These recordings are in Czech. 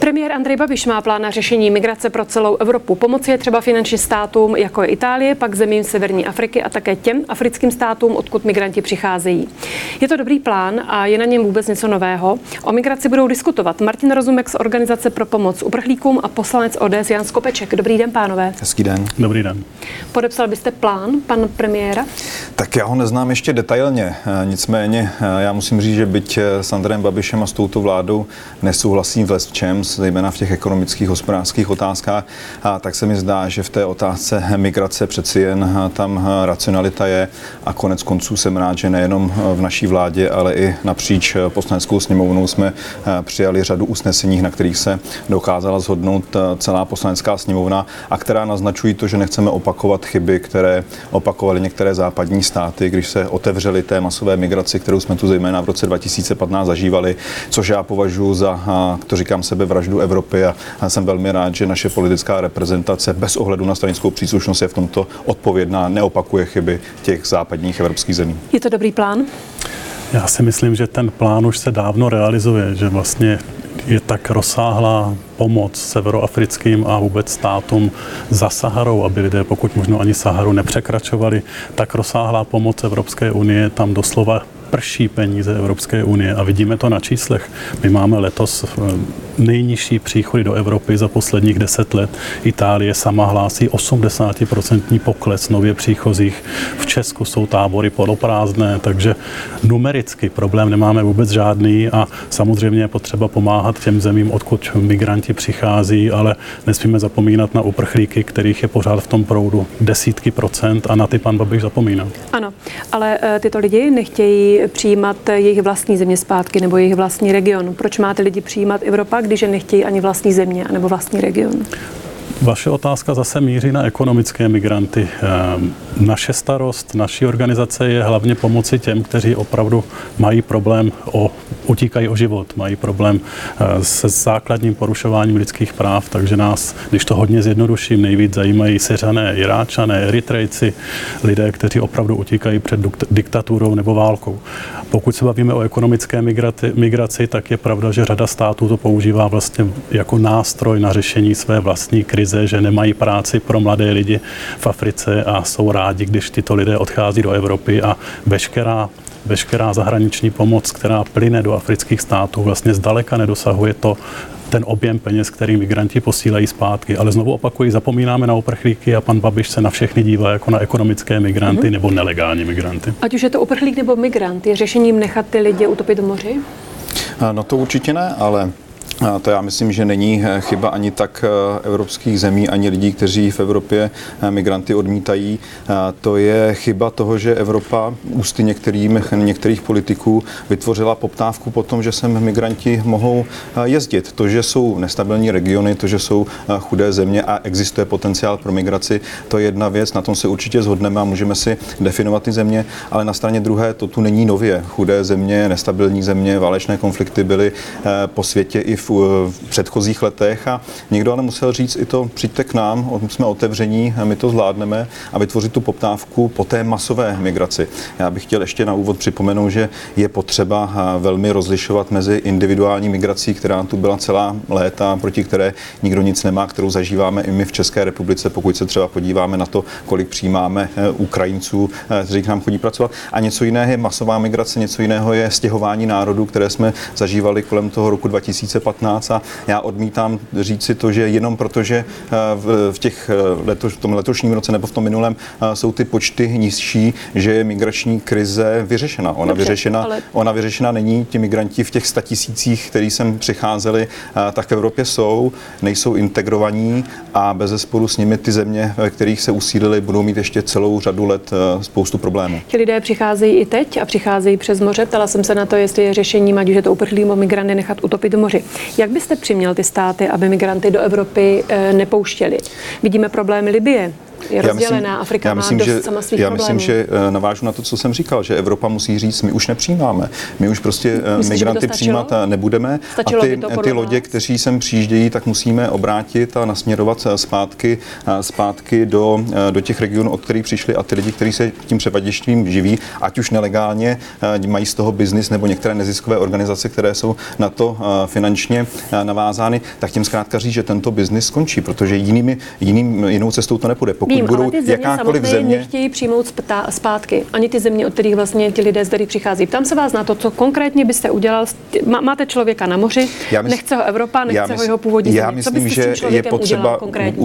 Premiér Andrej Babiš má plán na řešení migrace pro celou Evropu. Pomoci je třeba finančně státům, jako je Itálie, pak zemím severní Afriky a také těm africkým státům, odkud migranti přicházejí. Je to dobrý plán a je na něm vůbec něco nového. O migraci budou diskutovat Martin Rozumek z Organizace pro pomoc uprchlíkům a poslanec ODS Jan Skopeček. Dobrý den, pánové. Hezký den. Dobrý den. Podepsal byste plán, pan premiéra? Tak já ho neznám ještě detailně, nicméně já musím říct, že byť s Andrejem Babišem a s touto vládou nesouhlasím v lecčem, zejména v těch ekonomických, hospodářských otázkách, tak se mi zdá, že v té otázce migrace přeci jen tam racionalita je a konec konců jsem rád, že nejenom v naší vládě, ale i napříč Poslaneckou sněmovnou jsme přijali řadu usnesení, na kterých se dokázala shodnout celá Poslanecká sněmovna a která naznačují to, že nechceme opakovat chyby, které opakovaly některé západní státy, když se otevřely té masové migraci, kterou jsme tu zejména v roce 2015 zažívali, což já považuji za, to říkám, sebevraždu Evropy a jsem velmi rád, že naše politická reprezentace bez ohledu na stranickou příslušnost je v tomto odpovědná, neopakuje chyby těch západních evropských zemí. Je to dobrý plán? Já si myslím, že ten plán už se dávno realizuje, že vlastně je tak rozsáhlá pomoc severoafrickým a vůbec státům za Saharou, aby lidé pokud možno ani Saharu nepřekračovali, tak rozsáhlá pomoc Evropské unie tam doslova prší peníze Evropské unie a vidíme to na číslech. My máme letos nejnižší příchody do Evropy za posledních 10 let. Itálie sama hlásí 80% pokles nově příchozích. V Česku jsou tábory poloprázdné, takže numericky problém nemáme vůbec žádný a samozřejmě je potřeba pomáhat těm zemím, odkud migranti přichází, ale nesmíme zapomínat na uprchlíky, kterých je pořád v tom proudu desítky procent a na ty pan Babiš zapomíná. Ano, ale tyto lidi nechtějí přijímat jejich vlastní země zpátky nebo jejich vlastní region. Proč má ty lidi přijímat Evropa, když je nechtějí ani vlastní země nebo vlastní region? Vaše otázka zase míří na ekonomické migranty. Naše starost, naší organizace je hlavně pomoci těm, kteří opravdu mají problém, utíkají o život, mají problém se základním porušováním lidských práv, takže nás, když to hodně zjednoduším, nejvíc zajímají Syřané, Iráčané, Eritrejci, lidé, kteří opravdu utíkají před diktaturou nebo válkou. Pokud se bavíme o ekonomické migraci, tak je pravda, že řada států to používá vlastně jako nástroj na řešení své vlastní krize, že nemají práci pro mladé lidi v Africe a jsou rádi, když tyto lidé odchází do Evropy a veškerá zahraniční pomoc, která plyne do afrických států, vlastně zdaleka nedosahuje ten objem peněz, který migranti posílají zpátky. Ale znovu opakuji, zapomínáme na uprchlíky a pan Babiš se na všechny dívá jako na ekonomické migranty nebo nelegální migranty. Ať už je to uprchlík nebo migrant, je řešením nechat ty lidi utopit v moři? No to určitě ne, ale to já myslím, že není chyba ani tak evropských zemí, ani lidí, kteří v Evropě migranty odmítají. To je chyba toho, že Evropa ústy některých politiků vytvořila poptávku po tom, že sem migranti mohou jezdit. To, že jsou nestabilní regiony, to, že jsou chudé země a existuje potenciál pro migraci, to je jedna věc, na tom se určitě shodneme a můžeme si definovat ty země, ale na straně druhé to tu není nově. Chudé země, nestabilní země, válečné konflikty byly po světě i v předchozích letech a někdo ale musel říct i to, přijďte k nám, jsme otevření, my to zvládneme a vytvořit tu poptávku po té masové migraci. Já bych chtěl ještě na úvod připomenout, že je potřeba velmi rozlišovat mezi individuální migrací, která tu byla celá léta, proti které nikdo nic nemá, kterou zažíváme i my v České republice, pokud se třeba podíváme na to, kolik přijímáme Ukrajinců, kteří k nám chodí pracovat. A něco jiného je masová migrace, něco jiného je stěhování národů, které jsme zažívali kolem toho roku 2015. A já odmítám říct si to, že jenom protože v tom letošním roce nebo v tom minulém jsou ty počty nižší, že je migrační krize vyřešena. Ona vyřešena není. Ti migranti v těch 100 000, kteří sem přicházeli, tak v Evropě nejsou integrovaní a bezesporu s nimi ty země, ve kterých se usídlili, budou mít ještě celou řadu let spoustu problémů. Ti lidé přicházejí i teď a přicházejí přes moře. Ptala jsem se na to, jestli je řešením, ať už je to uprchlý nebo migranty, nechat utopit v moři. Jak byste přiměl ty státy, aby migranty do Evropy nepouštěli? Vidíme problémy Libye, je rozdělená. Afrika má dost sama svých problémů. Myslím, že navážu na to, co jsem říkal, že Evropa musí říct, my už nepřijímáme. My už prostě migranty přijímat nebudeme. A ty lodě, kteří sem přijíždějí, tak musíme obrátit a nasměrovat zpátky do těch regionů, od kterých přišli, a ty lidi, kteří se tím převaděčstvím živí, ať už nelegálně, mají z toho biznis, nebo některé neziskové organizace, které jsou na to finančně navázány, tak tím zkrátka říct, že tento biznis skončí, protože jinou cestou to nepůjde. Pokud budou jakákoliv země nechtějí přijmout zpátky, ani ty země, od kterých vlastně ti lidé z kterých přichází. Ptám se vás na to, co konkrétně byste udělal. Máte člověka na moři, nechce ho Evropa, nechce ho jeho původní země. Já myslím, že je potřeba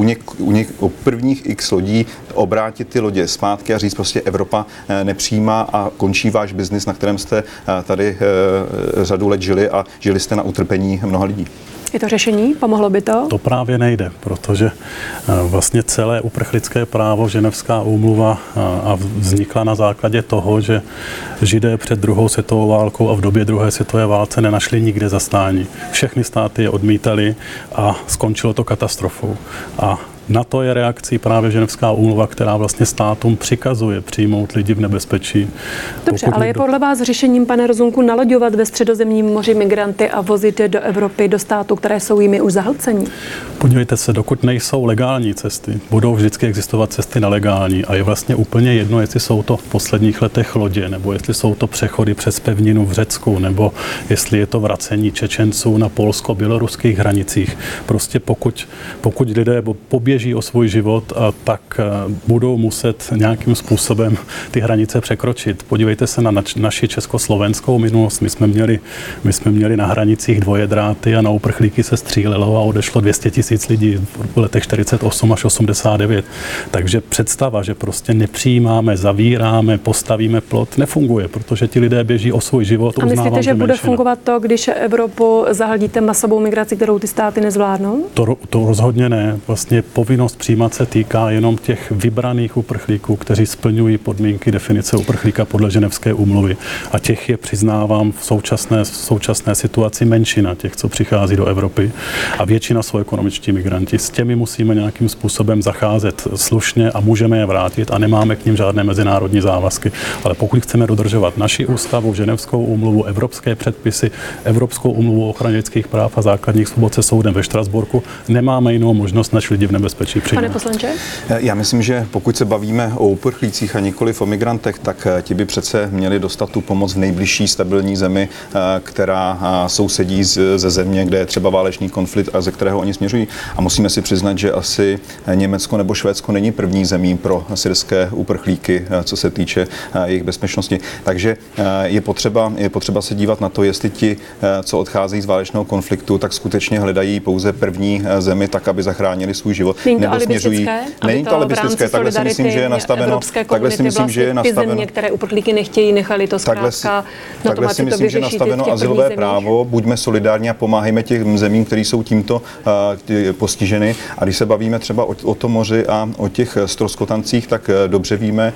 u prvních x lodí obrátit ty lodě zpátky a říct prostě Evropa nepřijímá a končí váš biznis, na kterém jste tady řadu let žili a žili jste na utrpení mnoha lidí. Je to řešení? Pomohlo by to? To právě nejde, protože vlastně celé uprchlické právo, Ženevská úmluva vznikla na základě toho, že Židé před druhou světovou válkou a v době druhé světové válce nenašli nikde zastání. Všechny státy je odmítali a skončilo to katastrofou. A na to je reakcí právě Ženevská úmluva, která vlastně státům přikazuje přijmout lidi v nebezpečí. Dobře, ale je podle vás řešením, pane Rozumku, naloďovat ve Středozemním moři migranty a vozit je do Evropy, do států, které jsou jimi už zahlcení? Podívejte se, dokud nejsou legální cesty, budou vždycky existovat cesty nelegální a je vlastně úplně jedno, jestli jsou to v posledních letech lodě, nebo jestli jsou to přechody přes pevninu v Řecku, nebo jestli je to vracení Čečenců na polsko-běloruských hranicích. Prostě pokud lidé poběží o svůj život, tak budou muset nějakým způsobem ty hranice překročit. Podívejte se na naši československou minulost. My jsme měli na hranicích dvoje dráty a na uprchlíky se střílelo a odešlo 200 000 lidí v letech 48 až 89. Takže představa, že prostě nepřijímáme, zavíráme, postavíme plot, nefunguje, protože ti lidé běží o svůj život. A myslíte, že bude fungovat to, když Evropu zahlíte masovou migraci, kterou ty státy nezvládnou? To rozhodně ne. Vlastně povinnost přijímat se týká jenom těch vybraných uprchlíků, kteří splňují podmínky definice uprchlíka podle Ženevské úmluvy. A těch je, přiznávám, v současné situaci menšina těch, co přichází do Evropy. A většina jsou ekonomičtí migranti. S těmi musíme nějakým způsobem zacházet slušně a můžeme je vrátit a nemáme k nim žádné mezinárodní závazky. Ale pokud chceme dodržovat naši ústavu, Ženevskou úmluvu, evropské předpisy, Evropskou úmluvu o ochraně lidských práv a základních svobod se soudem ve Štrasburku, nemáme jinou možnost, než lidi v nebezpečí. Pane poslanče? Já myslím, že pokud se bavíme o uprchlících a nikoliv o migrantech, tak ti by přece měli dostat tu pomoc v nejbližší stabilní zemi, která sousedí ze země, kde je třeba válečný konflikt a ze kterého oni směřují. A musíme si přiznat, že asi Německo nebo Švédsko není první zemí pro syrské uprchlíky, co se týče jejich bezpečnosti. Takže je potřeba se dívat na to, jestli ti, co odcházejí z válečného konfliktu, tak skutečně hledají pouze první zemi, tak aby zachránili svůj život. Nebo směřují. Není to alibistické, takhle si myslím, že je nastaveno. Takhle si myslím, že je nastaveno. Země, které uprchlíky nechtějí, nechali to zkrátka. Takhle si myslím, že je nastaveno azylové právo. Buďme solidární a pomáhejme těch zemím, které jsou tímto postiženy. A když se bavíme třeba o tom moři a o těch ztroskotancích, tak dobře víme,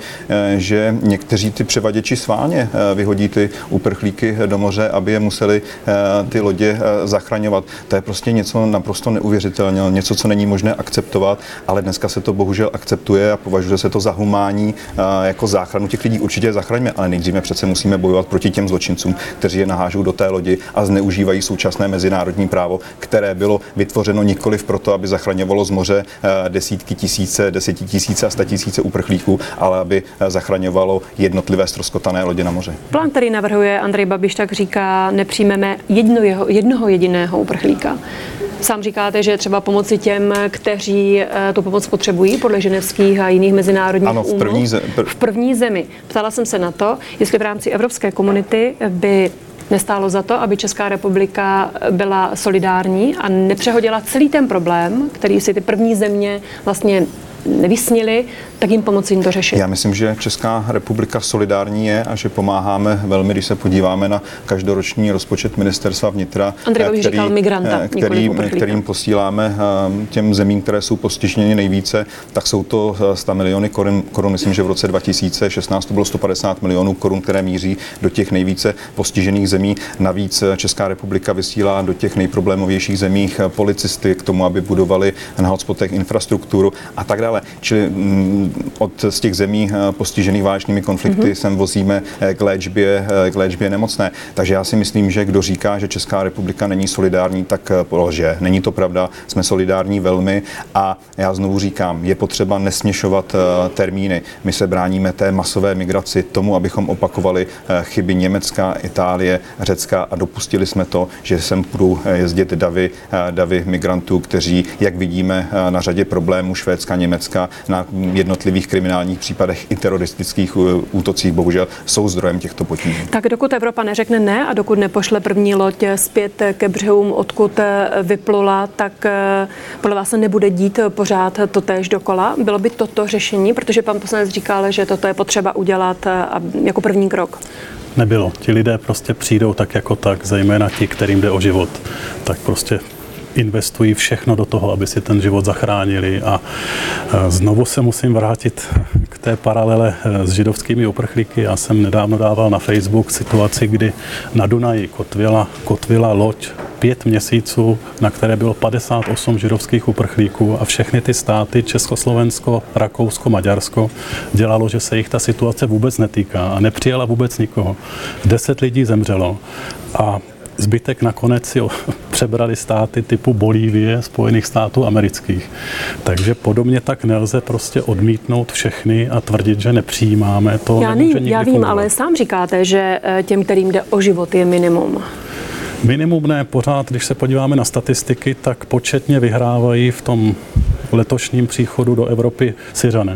že někteří ty převaděči sválně vyhodí ty uprchlíky do moře, aby je museli ty lodě zachraňovat. To je prostě něco naprosto neuvěřitelného, něco, co není možné akceptovat, ale dneska se to bohužel akceptuje a považuje se to za humánní jako záchranu těch lidí. Určitě je zachraňme, ale nejdříve přece musíme bojovat proti těm zločincům, kteří je nahážou do té lodi a zneužívají současné mezinárodní právo, které bylo vytvořeno nikoliv proto, aby zachraňovalo z moře desetitisíce a statisíce uprchlíků, ale aby zachraňovalo jednotlivé ztroskotané lodě na moři. Plán, který navrhuje Andrej Babiš, tak říká, nepřijmeme jednoho jediného uprchlíka. Sám říkáte, že je třeba pomoci těm, kteří tu pomoc potřebují podle ženevských a jiných mezinárodních úmluv. V první zemi. Ptala jsem se na to, jestli v rámci evropské komunity by nestálo za to, aby Česká republika byla solidární a nepřehodila celý ten problém, který si ty první země vlastně nevysnili, tak jim pomoci jim to řešit. Já myslím, že Česká republika solidární je a že pomáháme velmi, když se podíváme na každoroční rozpočet ministerstva vnitra, kterým posíláme těm zemím, které jsou postiženy nejvíce, tak jsou to 100 miliony korun. Myslím, že v roce 2016 to bylo 150 milionů korun, které míří do těch nejvíce postižených zemí. Navíc Česká republika vysílá do těch nejproblémovějších zemích policisty k tomu, aby budovali na hotspotech infrastrukturu a tak dále. dále. Čili z těch zemí postižených válečnými konflikty sem vozíme k léčbě nemocné. Takže já si myslím, že kdo říká, že Česká republika není solidární, tak lže. Není to pravda, jsme solidární velmi a já znovu říkám, je potřeba nesměšovat termíny. My se bráníme té masové migraci, tomu, abychom opakovali chyby Německa, Itálie, Řecka a dopustili jsme to, že sem budou jezdit davy migrantů, kteří, jak vidíme na řadě problémů Švédska, Německa, na jednotlivých kriminálních případech i teroristických útocích, bohužel jsou zdrojem těchto potíží. Tak dokud Evropa neřekne ne a dokud nepošle první loď zpět ke břehům, odkud vyplula, tak podle vás se nebude dít pořád totéž dokola. Bylo by toto řešení, protože pan poslanec říkal, že toto je potřeba udělat jako první krok. Nebylo. Ti lidé prostě přijdou tak jako tak, zejména ti, kterým jde o život. Tak prostě investují všechno do toho, aby si ten život zachránili. A znovu se musím vrátit k té paralele s židovskými uprchlíky. Já jsem nedávno dával na Facebook situaci, kdy na Dunaji kotvila loď 5 měsíců, na které bylo 58 židovských uprchlíků a všechny ty státy, Československo, Rakousko, Maďarsko, dělalo, že se jich ta situace vůbec netýká a nepřijala vůbec nikoho. 10 lidí zemřelo a zbytek nakonec si přebrali státy typu Bolívie, Spojených států amerických. Takže podobně tak nelze prostě odmítnout všechny a tvrdit, že nepřijímáme. To nemůže nikdy já vím, fungovat. ale sám říkáte, že těm, kterým jde o život, je minimum. Minimum ne, pořád, když se podíváme na statistiky, tak početně vyhrávají v tom letošním příchodu do Evropy Syřané.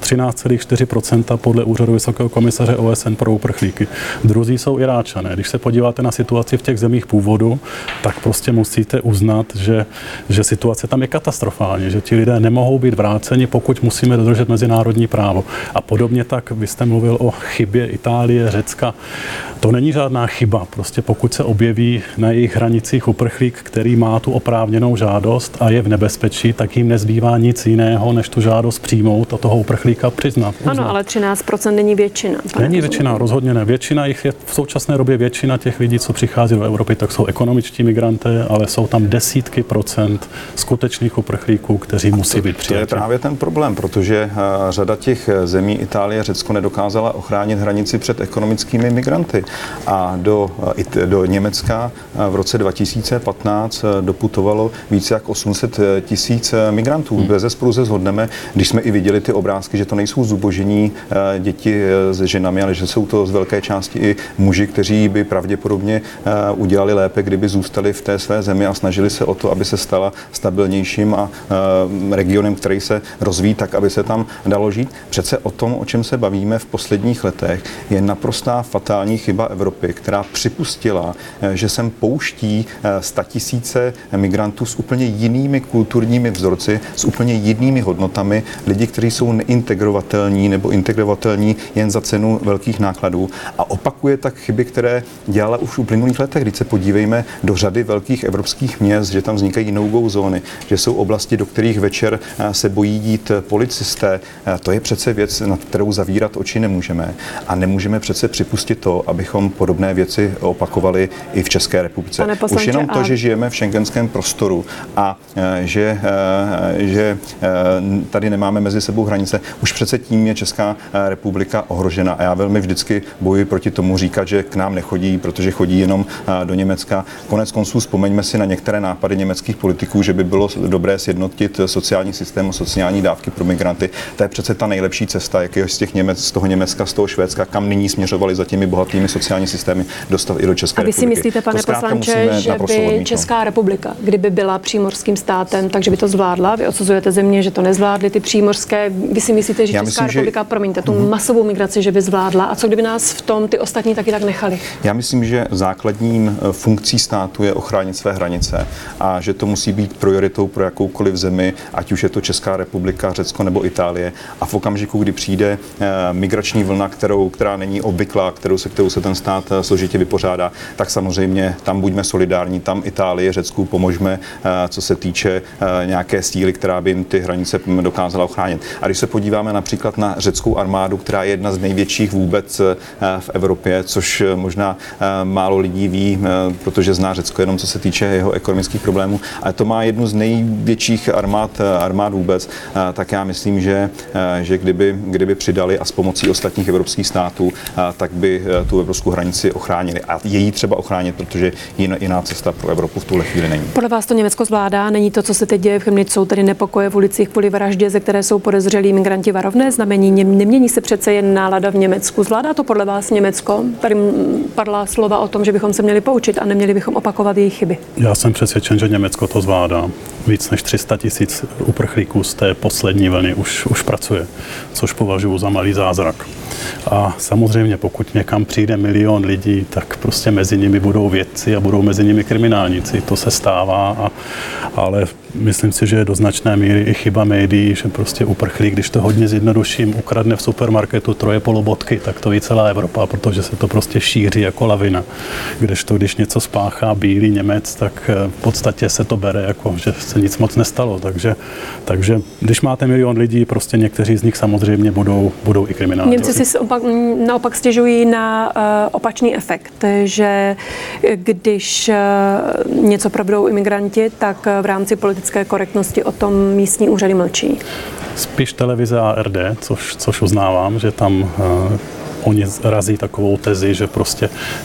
13,4% podle úřadu Vysokého komisaře OSN pro uprchlíky. Druzí jsou Iráčané. Když se podíváte na situaci v těch zemích původu, tak prostě musíte uznat, že situace tam je katastrofální, že ti lidé nemohou být vráceni, pokud musíme dodržet mezinárodní právo. A podobně tak, vy jste mluvil o chybě Itálie, Řecka. To není žádná chyba. Prostě pokud se objeví na jejich hranicích uprchlík, který má tu oprávněnou žádost a je v nebezpečí, tak jim nezbývá nic jiného, než tu žádost přijmout a toho uprchlíka přiznat. Ano, ale 13% není většina. Není většina, rozhodně ne. Většina jich je v současné době většina těch lidí, co přichází do Evropy, tak jsou ekonomičtí migranté, ale jsou tam desítky procent skutečných uprchlíků, kteří musí být přijati. To je právě ten problém, protože řada těch zemí, Itálie, Řecko, nedokázala ochránit hranici před ekonomickými migranty. A do Německa v roce 2015 doputovalo více jak 800 000 migrantů. Bezesporu se shodneme, když jsme i viděli ty obrázky, že to nejsou zubožení děti s ženami, ale že jsou to z velké části i muži, kteří by pravděpodobně udělali lépe, kdyby zůstali v té své zemi a snažili se o to, aby se stala stabilnějším a regionem, který se rozvíjí tak, aby se tam dalo žít. Přece o tom, o čem se bavíme v posledních letech, je naprostá fatální chyba Evropy, která připustila, že sem pouští 100 000 migrantů s úplně jinými kulturními vzorci, s úplně jinými hodnotami, lidi, kteří jsou neintegrovatelní nebo integrovatelní jen za cenu velkých nákladů a opakuje tak chyby, které dělala už v uplynulých letech. Když se podívejme do řady velkých evropských měst, že tam vznikají no-go zóny, že jsou oblasti, do kterých večer se bojí jít policisté. To je přece věc, nad kterou zavírat oči nemůžeme. A nemůžeme přece připustit to, abychom podobné věci opakovali i v České republice. Už jenom to, že žijeme v schengenském prostoru a že tady nemáme mezi sebou hranice, už přece tím je Česká republika ohrožena. A já velmi vždycky bojuji proti tomu říkat, že k nám nechodí, protože chodí jenom do Německa. Konec konců vzpomeňme si na některé nápady německých politiků, že by bylo dobré sjednotit sociální systém, sociální dávky pro migranty. To je přece ta nejlepší cesta, jak je z toho Německa, z toho Švédska, kam nyní směřovali za těmi bohatými sociální systémy, dostat i do České republiky. A vy si myslíte, pane poslanče, že by Česká republika, kdyby byla přímořským státem, takže by to zvládla? Vy odsuzujete země, že to nezvládly ty přímořské. Vy si myslíte, že Česká republika, promiňte, tu masovou migraci, že by zvládla? A co kdyby nás v tom ty ostatní taky tak nechali? Já myslím, že základním funkcí státu je ochránit své hranice a že to musí být prioritou pro jakoukoliv zemi, ať už je to Česká republika, Řecko nebo Itálie. A v okamžiku, kdy přijde migrační vlna, která není obvyklá, kterou se ten stát složitě vypořádá, tak samozřejmě tam buďme solidární, tam Itálii, Řecku pomožme, co se týče nějaké síly, která by jim ty hranice dokázala ochránit. A když se podíváme podíváme například na řeckou armádu, která je jedna z největších vůbec v Evropě, což možná málo lidí ví, protože zná Řecko jenom co se týče jeho ekonomických problémů, ale to má jednu z největších armád vůbec, tak já myslím, že kdyby přidali a s pomocí ostatních evropských států, tak by tu evropskou hranici ochránili. A je jí třeba ochránit, protože jiná cesta pro Evropu v tuhle chvíli není. Podle vás to Německo zvládá? Není to, co se teď děje v Chemnitz, jsou tedy nepokoje v ulicích kvůli vraždě, ze které jsou podezřelí migranti, varovné znamení? Nemění se přece jen nálada v Německu? Zvládá to podle vás Německo? Tady padla slova o tom, že bychom se měli poučit a neměli bychom opakovat jejich chyby. Já jsem přesvědčen, že Německo to zvládá. Víc než 300 000 uprchlíků z té poslední vlny už pracuje, což považuji za malý zázrak. A samozřejmě, pokud někam přijde 1 milion lidí, tak prostě mezi nimi budou vědci a budou mezi nimi kriminálníci. To se stává, ale myslím si, že je do značné míry i chyba médií, že prostě uprchlík, když to hodně zjednoduším, ukradne v supermarketu 3 polobotky, tak to ví celá Evropa, protože se to prostě šíří jako lavina. Kdežto, když něco spáchá bílý Němec, tak v podstatě se to bere jako, že se nic moc nestalo. Takže když máte 1 milion lidí, prostě někteří z nich samozřejmě budou i kriminálníci. Němci si naopak stěžují na opačný efekt, že když něco proberou imigranti, tak v rámci politické korektnosti o tom místní úřady mlčí. Spíš televize ARD, což uznávám, že tam oni razí takovou tezi, že prostě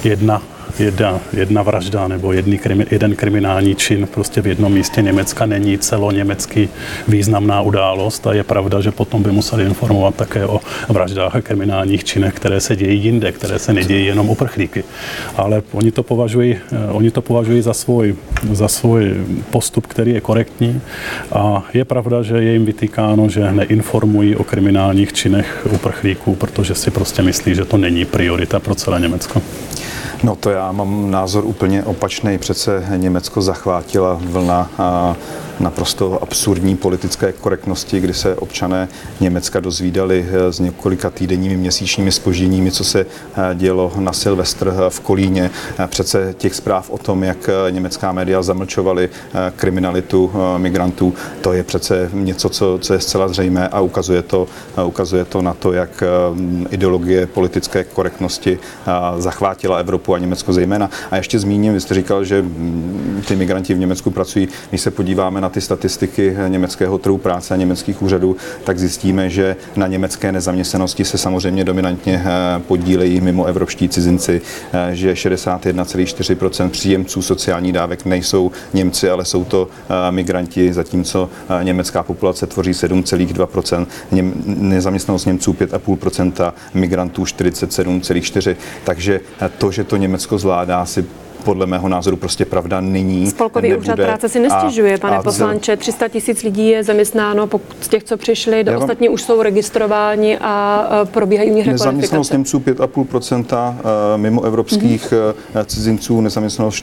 jedna vražda nebo jeden kriminální čin prostě v jednom místě Německa není celoněmecky významná událost a je pravda, že potom by museli informovat také o vraždách a kriminálních činech, které se dějí jinde, které se nedějí jenom uprchlíky. Ale oni to považují za svůj postup, který je korektní a je pravda, že je jim vytýkáno, že neinformují o kriminálních činech uprchlíků, protože si prostě myslí, že to není priorita pro celé Německo. No to já mám názor úplně opačný. Přece Německo zachvátila vlna naprosto absurdní politické korektnosti, kdy se občané Německa dozvídali s několika týdenními, měsíčními zpožděními, co se dělo na Silvestr v Kolíně. Přece těch zpráv o tom, jak německá média zamlčovaly kriminalitu migrantů, to je přece něco, co je zcela zřejmé a ukazuje to na to, jak ideologie politické korektnosti zachvátila Evropu a Německo zejména. A ještě zmíním, vy jste říkal, že ty migranti v Německu pracují. Když se podíváme na ty statistiky německého trhu práce a německých úřadů, tak zjistíme, že na německé nezaměstnanosti se samozřejmě dominantně podílejí mimoevropští cizinci, že 61,4% příjemců sociálních dávek nejsou Němci, ale jsou to migranti, zatímco německá populace tvoří 7,2%, nezaměstnanost Němců 5,5%, migrantů 47,4%. Takže to, že to Německo zvládá, si podle mého názoru prostě pravda není. Spolkový úřad práce si nestěžuje, pane poslanče. 300 000 lidí je zaměstnáno, pokud z těch, co přišli, ostatní už jsou registrováni a probíhají u nich rekvalifikace. Nezaměstnanost Němců 5,5%, mimo evropských cizinců nezaměstnanost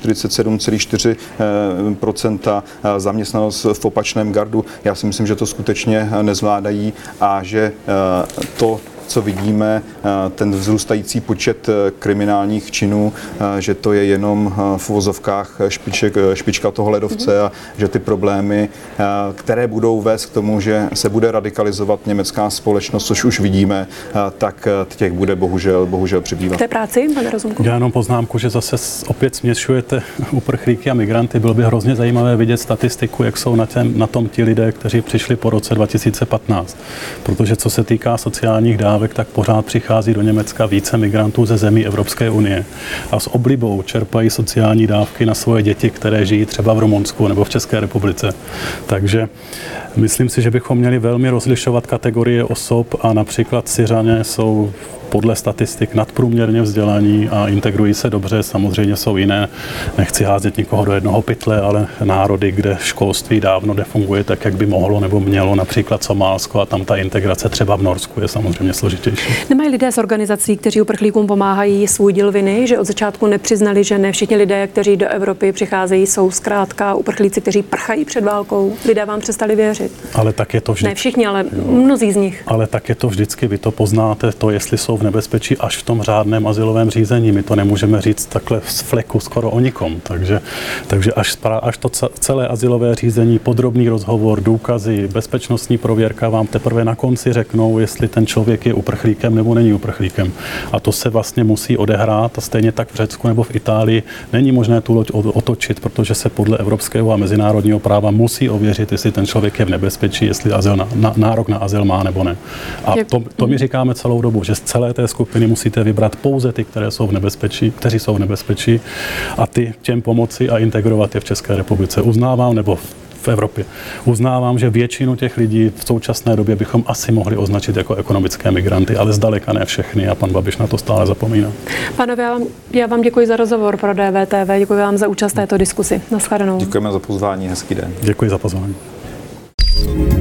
47,4%, zaměstnanost v opačném gardu. Já si myslím, že to skutečně nezvládají a že to, co vidíme, ten vzrůstající počet kriminálních činů, že to je jenom v uvozovkách špička toho ledovce a že ty problémy, které budou vést k tomu, že se bude radikalizovat německá společnost, což už vidíme, tak těch bude bohužel přibývat. V té práci, pane Rozumku? Já jenom poznámku, že zase opět směšujete uprchlíky a migranty. Bylo by hrozně zajímavé vidět statistiku, jak jsou na tom ti lidé, kteří přišli po roce 2015. Protože co se týká sociálních dávek, tak pořád přichází do Německa více migrantů ze zemí Evropské unie a s oblibou čerpají sociální dávky na svoje děti, které žijí třeba v Rumunsku nebo v České republice. Takže myslím si, že bychom měli velmi rozlišovat kategorie osob a například Syřané jsou podle statistik nadprůměrně vzdělaní a integrují se dobře. Samozřejmě jsou jiné, nechci házet nikoho do jednoho pytle, ale národy, kde školství dávno nefunguje tak, jak by mohlo nebo mělo, například Somálsko, a tam ta integrace třeba v Norsku je samozřejmě složitější. Nemají lidé z organizací, kteří uprchlíkům pomáhají, svůj díl viny, že od začátku nepřiznali, že ne všichni lidé, kteří do Evropy přicházejí, jsou zkrátka uprchlíci, kteří prchají před válkou? Lidé vám přestali věřit? řešit. Ale tak je to vždycky. Ne všichni, ale mnozí z nich. Ale tak je to vždycky. Vy to poznáte, to, jestli jsou v nebezpečí až v tom řádném azylovém řízení. My to nemůžeme říct takhle z fleku skoro o nikom. Takže až to celé azylové řízení, podrobný rozhovor, důkazy, bezpečnostní prověrka vám teprve na konci řeknou, jestli ten člověk je uprchlíkem nebo není uprchlíkem. A to se vlastně musí odehrát a stejně tak v Řecku nebo v Itálii není možné tu loď otočit, protože se podle evropského a mezinárodního práva musí ověřit, jestli ten člověk je v nebezpečí, jestli nárok na azyl má nebo ne. A to my říkáme celou dobu, že z celé té skupiny musíte vybrat pouze ty, kteří jsou v nebezpečí a ty těm pomoci a integrovat je v České republice. Uznávám, nebo v Evropě. Uznávám, že většinu těch lidí v současné době bychom asi mohli označit jako ekonomické migranty, ale zdaleka ne všechny a pan Babiš na to stále zapomíná. Pánové, já vám děkuji za rozhovor pro DVTV, děkuji vám za účast v této diskusi. Naschledanou. Děkujeme za pozvání, hezký den. Děkuji za pozvání.